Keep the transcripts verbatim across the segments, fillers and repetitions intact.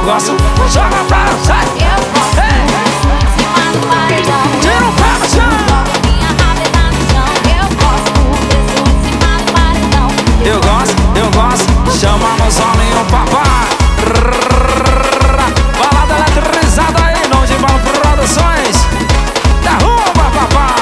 gosto, joga pra sai. Eu gosto disso em cima do paredão. Tira o pé no chão. Joga minha rabeta no chão. Eu gosto disso em cima do paredão. Eu gosto, eu gosto, chama nos olhinhos, papai. Balada eletrizada aí, não de Bala Produções. Derruba, papá.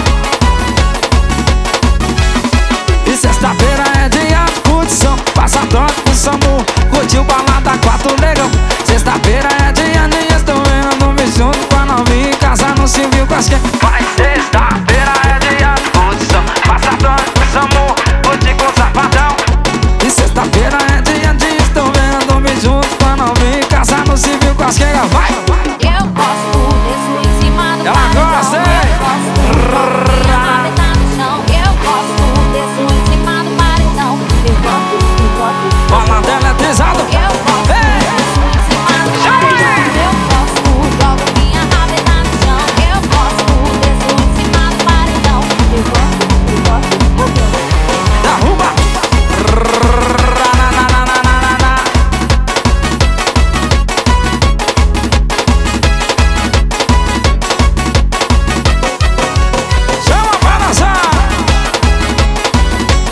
E sexta-feira é dia de curtição. Passa trote com Samu, curtiu balada quatro negão. Sexta-feira é dia de estou vendo, me junto com a novinha, casar no civil com as que. Mas sexta-feira é dia de curtição. Passa trote com Samu, curtiu com o safadão. E sexta-feira é dia de estou vendo, me junto com a novinha, casar no civil com as que. Vai! Eu gosto disso em cima do Ela paredão. gosta, hein? Eu gosto, joga minha rabeta no chão. Eu gosto disso em cima do paredão. Eu gosto, eu gosto. Balada eletrizada. Eu gosto disso em cima do paredão. Eu gosto, joga minha rabeta no chão. Eu gosto disso em cima do paredão. Eu gosto, eu gosto, eu gosto. Derruba! Chama pra dançar!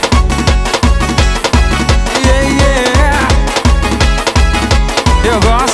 Yeah, yeah. Eu gosto.